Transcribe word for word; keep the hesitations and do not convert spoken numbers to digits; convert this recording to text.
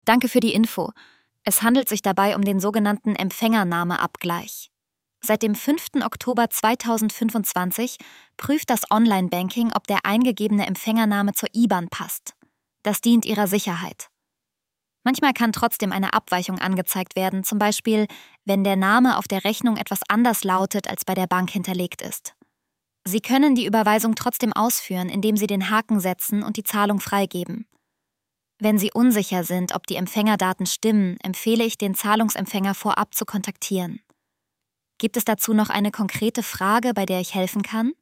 Danke für die Info. Es handelt sich dabei um den sogenannten Empfängernameabgleich. Seit dem fünften Oktober zweitausendfünfundzwanzig prüft das Online-Banking, ob der eingegebene Empfängername zur I B A N passt. Das dient ihrer Sicherheit. Manchmal kann trotzdem eine Abweichung angezeigt werden, zum Beispiel, wenn der Name auf der Rechnung etwas anders lautet, als bei der Bank hinterlegt ist. Sie können die Überweisung trotzdem ausführen, indem Sie den Haken setzen und die Zahlung freigeben. Wenn Sie unsicher sind, ob die Empfängerdaten stimmen, empfehle ich, den Zahlungsempfänger vorab zu kontaktieren. Gibt es dazu noch eine konkrete Frage, bei der ich helfen kann?